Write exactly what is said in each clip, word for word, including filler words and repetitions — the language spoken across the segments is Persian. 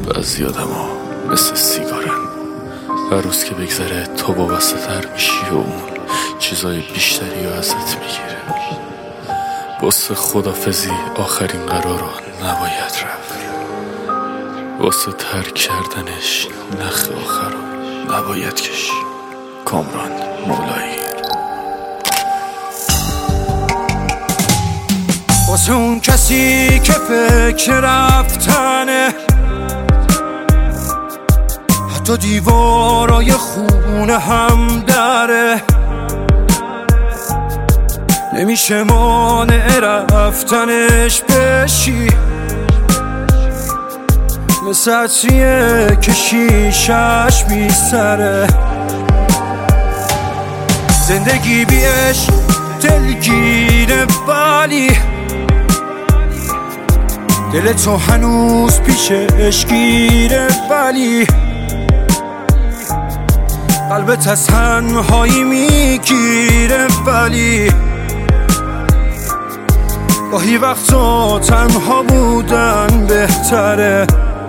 بعضی آدما مثل سیگارن، هر روز که بگذره تو وابسته تر میشی و اون چیزای بیشتری رو ازت میگیره. واسه خدافزی آخرین قرار رو نباید رفت، واسه ترک کردنش نخ آخر رو نباید کشی. کامران مولایی. واسه اون کسی که فکر رفتنه، حتی دیوارای خونه هم داره، نمیشه مانع رفتنش بشی. مثل عطریه که شیشش میسره، زندگی بیش دلگیره ولی دل تو هنوز پیشش گیره، ولی قلبت از تنهایی میگیره. ولی گاهی وقتا تنها بودن بهتره.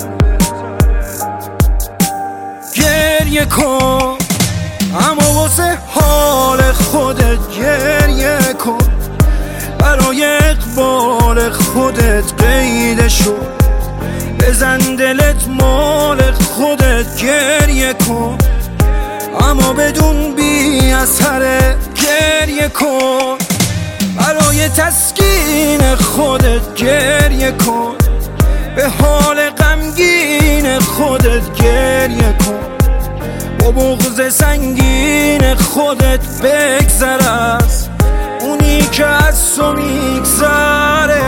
گریه کن اما واسه حال خودت گریه کن، برای اقبال خودت قیدشو بزن، دلت مال خودت گریه کن، اما بدون بی اثره. گریه کن برای تسکین خودت گریه کن، به حال غمگین خودت گریه کن، با بغض سنگین خودت بگذر از اونی که از تو میگذره.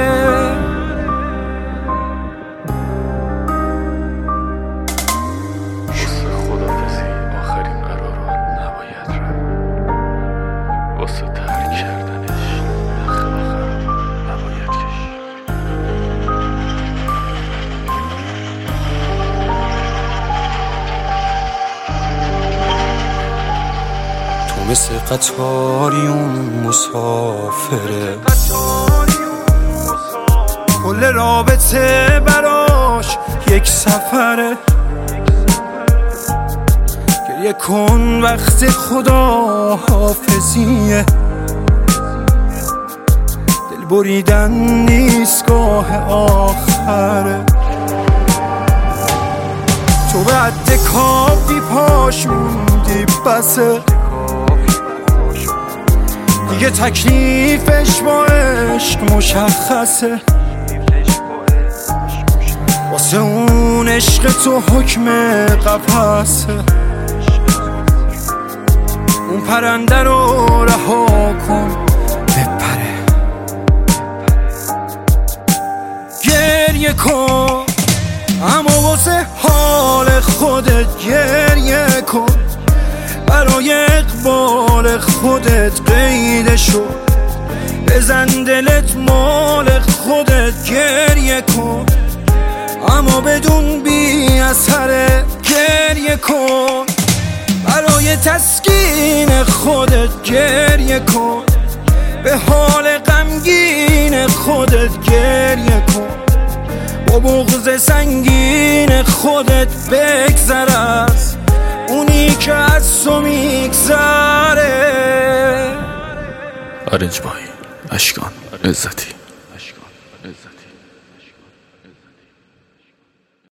واسه خدافزی آخرین قرار رو نباید رفت، واسه ترک کردنش نخ آخر رو نباید کشی. تو مثل قطاری اون مسافره، کل رابطه براش یک سفره. گریه کن وقت خدا حافظیه، دل بریدن نیست گاه آخره. تو به عد کافی پاش موندی بسه، دیگه تکلیفش با عشق مشخصه. واسه اون عشق تو حکم قفسه، اون پرنده رو رها کن بپره. گریه کن اما واسه حال خودت گریه کن، برای اقبال خودت قیدشو بزن، دلت مال خودت گریه کن، اما بدون بی اثره. گریه کن برای تسکین خودت گریه کن، به حال غمگین خودت گریه کن، با بغض سنگین خودت بگذر از اونی که از تو میگذره. آرنج بای اشکان عزتی.